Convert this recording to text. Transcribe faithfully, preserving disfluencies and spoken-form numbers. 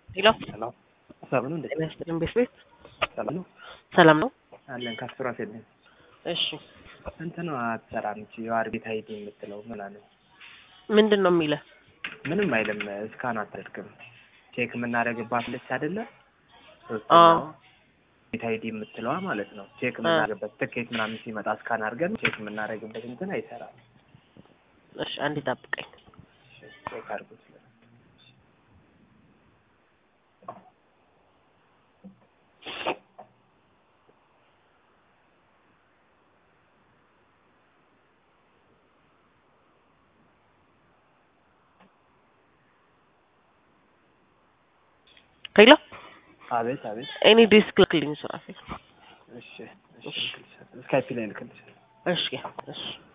ሄሎ ሰላም ሰላም ነው እንዴ? ጤና ይስጥልኝ ቤት ሰላም ነው ሰላም ነው አለን ካስራ ሰደኝ እሺ እንትን ነው አትሰራም እቺ የዋርቢት አይዲ የምትለው ምን አለ ምንድነው የሚለው ምንም አይልም እስካን አታደርግም ቼክ የምናደርግባት ልጅ አይደለ አዎ ቢት አይዲ የምትለዋ ማለት ነው ቼክ የምናደርግበት ትኬት ምናምን ሲመጣ እስካን አድርገን ቼክ የምናደርግበት እንትን አይሰራም እሺ አንዴ ጠብቀኝ ቼክ አድርጉት ሄሎ አቤት አቤት ኤኒ ዲስክ ክሊን ሱራፌ እሺ እሺ ስካይፕ ላይ ልክልሽ እሺ እሺ